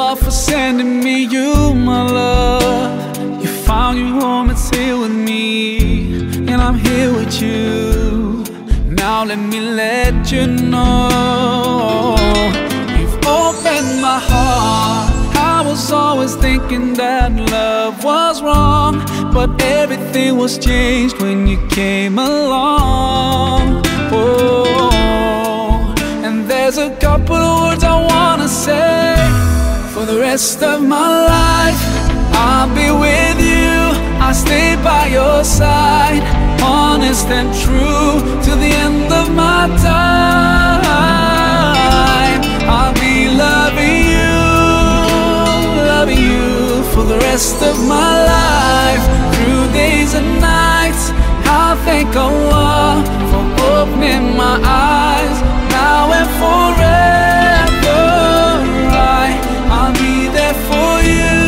Allah for sending me you, my love. You found your home, it's here with me, and I'm here with you. Now let me let you know, you've opened my heart. I was always thinking that love was wrong, but everything was changed when you came along. Oh, and there's a couple of words I wanna say. For the rest of my life, I'll be with you, I'll stay by your side, honest and true to the end of my time. I'll be loving you for the rest of my life, through days and nights. I'll thank Allah for opening my eyes, now and forever. I'll be there for you.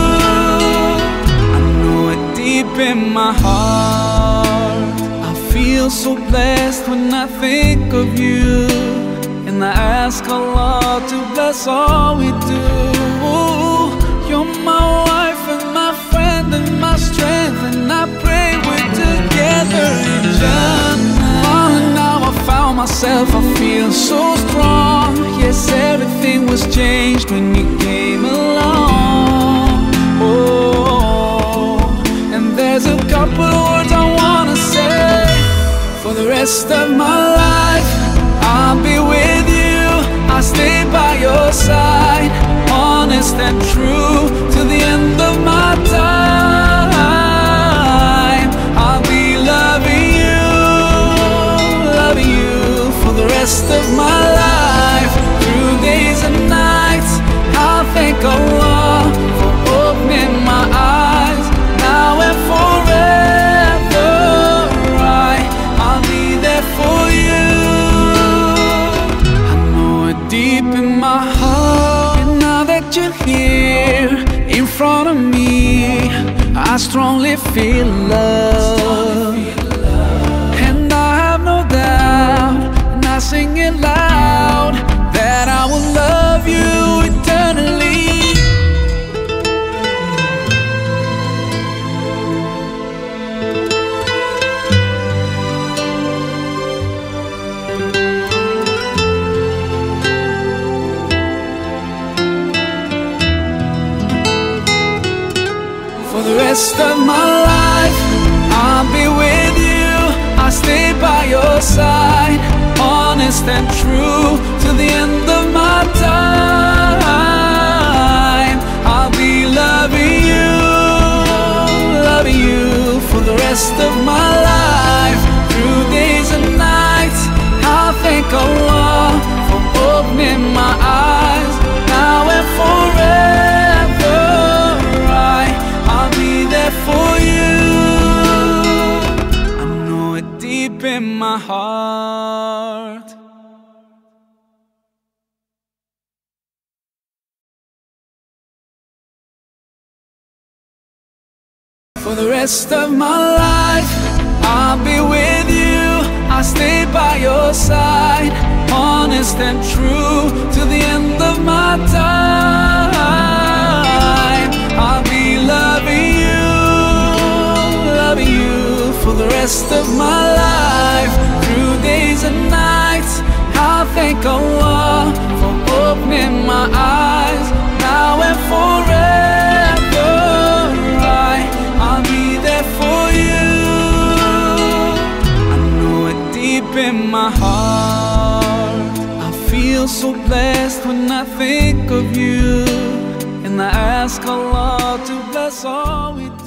I know it deep in my heart. I feel so blessed when I think of you, and I ask Allah to bless all we do. You're my wife and my friend and my strength, and I pray we're together in Jannah. Oh, now I found myself, I feel so strong. Yes, everything was changed when you came along. Oh, and there's a couple of words I wanna say. For the rest of my life, I'll be with you, I'll stay by your side, honest and true to the end of my time. I'll be loving you for the rest of my life, through days and nights. I'll thank Allah for opening my eyes, now and forever. I'll be there for you. I know it deep in my heart, and now that you're here in front of me, I strongly feel love. And I have no doubt, and I sing it loud, that I will love you eternally. For the rest of my life, I'll be with you, I'll stay by your side, honest and true to the end of my time. I'll be loving you for the rest of my life, through days and nights. I'll thank Allah for opening my eyes, now and forever. I'll be there for you. I know it deep in my heart. For the rest of my life, I'll be with you, I'll stay by your side, honest and true to the end of my time. I'll be loving you for the rest of my life, through days and nights. I'll thank Allah for opening my eyes, now and forever. I'll be there for you. I know it deep in my heart. I feel so blessed when I think of you, and I ask Allah to bless all we do.